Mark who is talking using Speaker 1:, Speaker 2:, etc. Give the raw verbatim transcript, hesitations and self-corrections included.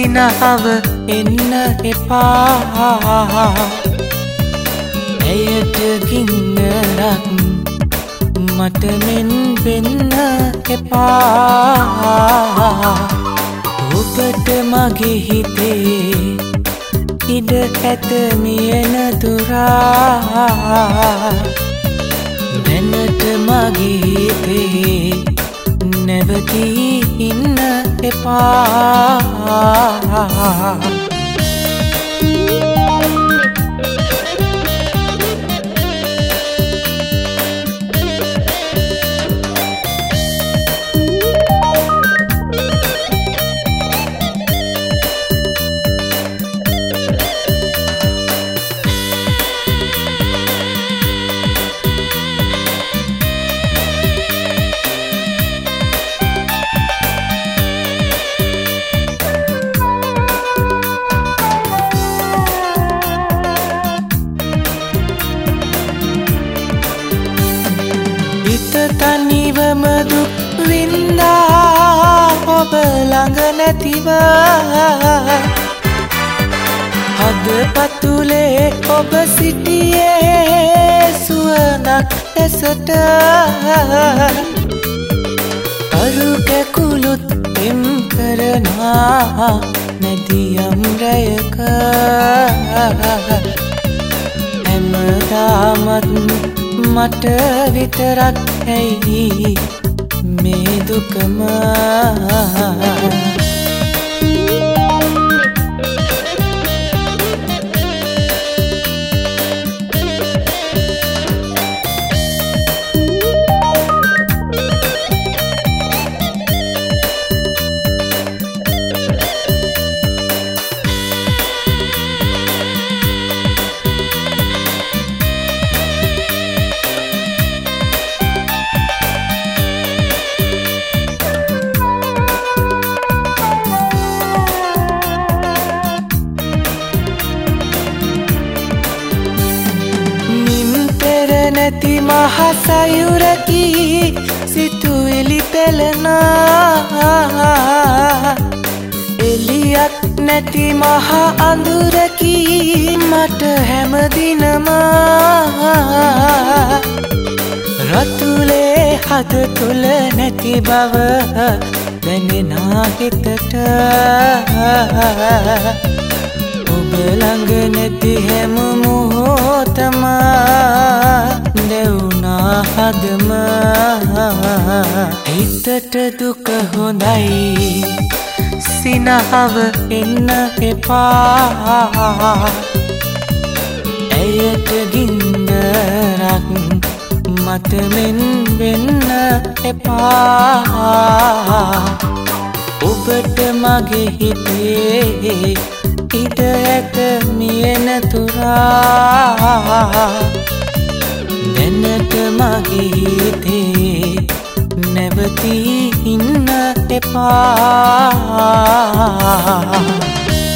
Speaker 1: සිනහව එන්න එපා ඇයට ගින්නරක් මට මෙන් වෙන්න එපා ඔබට මගේ හිතේ ඉඩ ඇත මියන දුරා දැනට මගේ හිතේ නැවතී ඉන්න එපා තනිවම දුක් වින්දා ඔබ ළඟ නැතිව හදපතුලේ ඔබ සිටියේ සුවඳක් ලෙසට අරු කැකුළුත් එම් කරනා නැදියම් රැයක හැමදාමත් මට විතරක් ඇයි මේ දුකම නැති මහසයුරකි සිතුවිලි පෙළනා එලියක් නැති මහ අඳුරකි මට හැමදිනම රතුලේ හද තුල නැති බව දැනෙනා හිතට ඔබ ළඟ නැති හැම මොහොතම දෙවුනා හදම හිතට දුක හොඳයි සිනහව එන්න එපා ඇයට ගින්දරක් මට මෙන් වෙන්න එපා ඔබට මගේ හිතේ ඉඩ ඇත මියන තුරා දැනට මගේ හිතේ නැවතී ඉන්න එපා